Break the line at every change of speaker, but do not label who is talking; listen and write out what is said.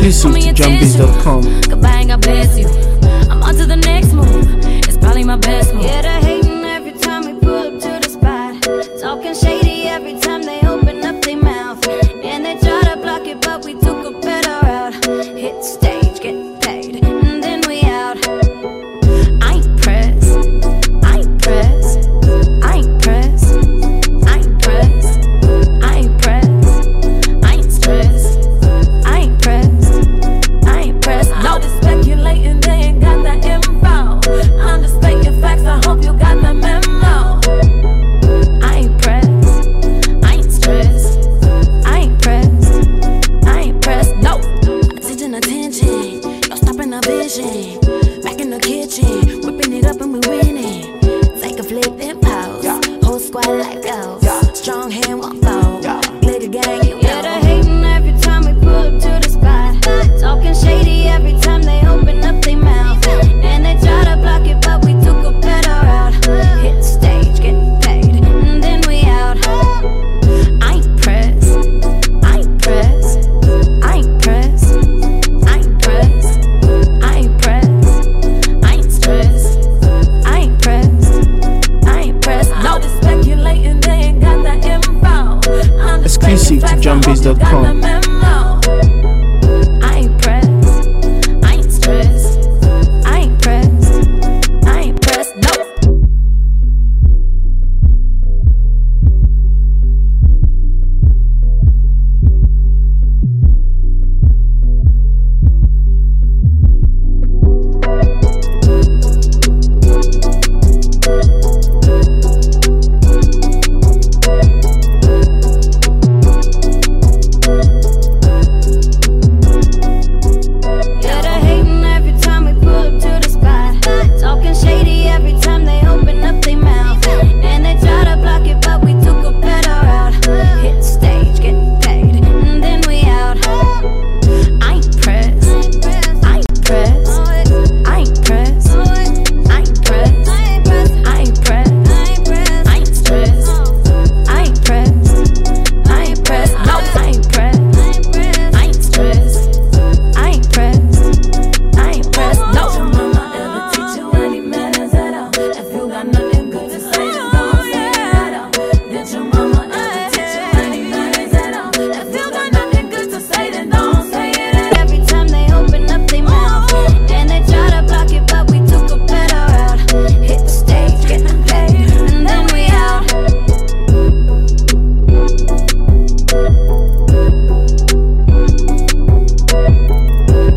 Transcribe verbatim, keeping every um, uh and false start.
Exclusive to Jambiz dot com.
Goodbye and God bless you. I'm on to the next move. It's probably my best move.
Yeah, they're hating every time we pull up to the spot. Talking shady every time they open up their mouth. And they try to block it, but we took a better route. Hit stage, get paid, and then we out.
I ain't pressed. I ain't pressed. I ain't pressed. I ain't pressed. I ain't pressed. I ain't stressed. I ain't pressed. I ain't pressed. No, they're speculating, they ain't got the info. I'm just stating facts, I hope you got the memo. I ain't pressed. I ain't stressed. I ain't pressed. I ain't pressed. No. Attention, attention. No stopping the vision. Back in the kitchen, whipping it up and we winning. Take a flip and pause. Whole squad like ghosts. Strong hand won't fall. Glitter gang, you
Yeah,
know.
they're hating every time we pull up to the spot. Talking shady every time they open up their mouth. And they try to block it, but we took a better route. Hit stage, get paid, and then we out.
I ain't pressed. I ain't pressed. I ain't pressed. I ain't pressed. I ain't pressed. I ain't stressed. I ain't pressed. I ain't pressed. No, they're speculating, they ain't got the info. I'm just
Exclusive to
stating facts, I hope
Jambiz dot
you got
com.
the memo.